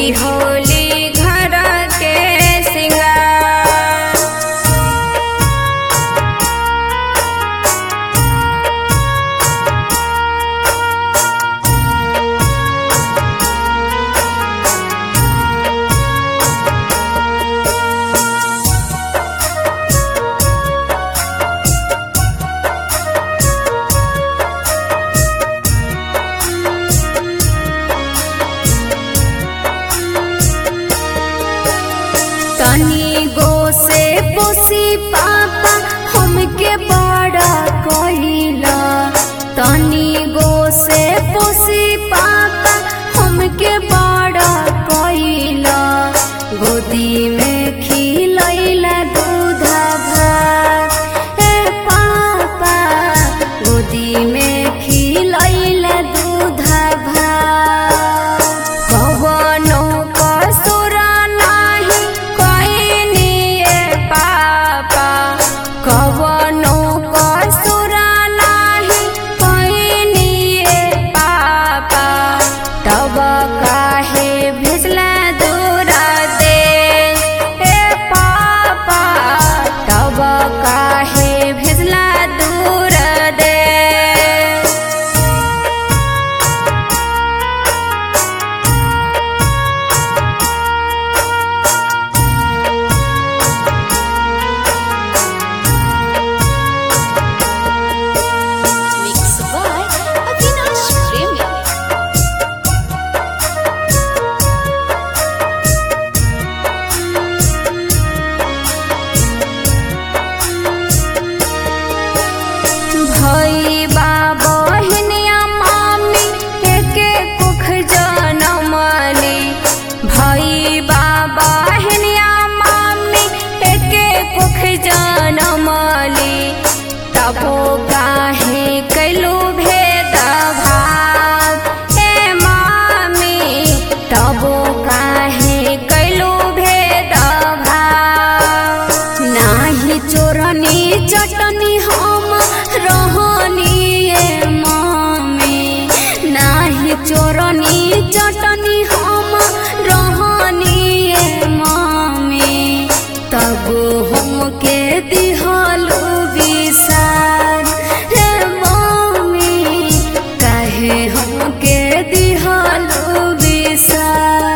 होली घर के सिंगार। तनी गो से पोसी पापा हमके बड़ा कइला। तनी गो से पोसी पापा हमके बड़ा कइला। गोदी में खिलैला दूध भात ए पापा, गोदी में खिलैला दूध भात। कवनो कसुर नाही कइनी ए पापा, कवनो कसुर नाही कइनी ए पापा। तब काहे भेजला दूर देश ए पापा, तब काहे भेजला दूर देश। Mixed by Avinash Premi. भई बाबा हिनिया मामी एके कुख जनमली। भई बाबा हिनिया मामी एके कुख जनमली। तबो काहे कैलू भेद भाव ए मामी, तबो काहे कैलू भेद भाव। नाही चोरनी चटनी हम रहनी ए मामी, नाही चोरनी चटनी हम रहनी ए मामी। तब हमके दिहलू विसार हे मामी, काहे हमके दिहलू विसार।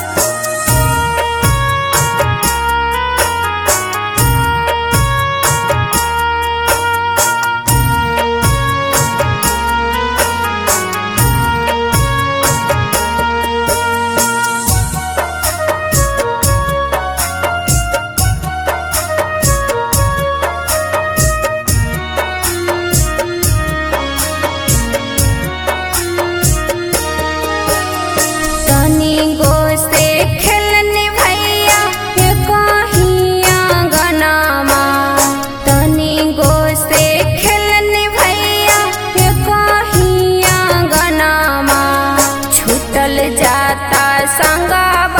तनी गो से खेलने भैया ये कहिया गनामा। तनी गो से खेलने भैया ये कहिया गनामा। छूटल जाता संगवा